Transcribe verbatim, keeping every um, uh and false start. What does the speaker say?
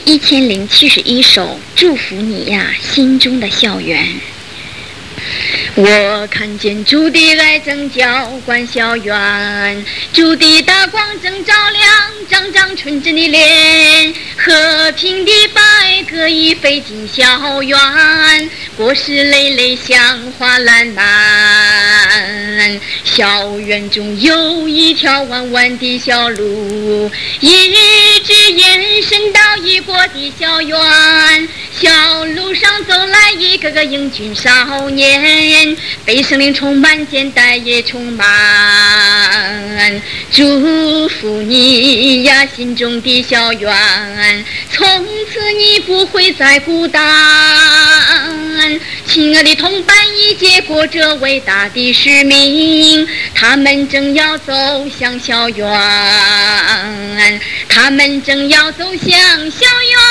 一千零七十一首，祝福你呀，心中的校园。我看见主的爱正浇灌校园，主的大光正照亮张张纯真的脸，和平的白鸽已飞进校园，果实累累像花烂漫。校园中有一条弯弯的小路，一直延伸到一国的校园，小路上走来一个个英俊少年，被生灵充满，简单也充满。祝福你呀，心中的校园，从此你不会再孤单。亲爱的同伴，已接过这伟大的使命，他们正要走向校园，他们正要走向校园。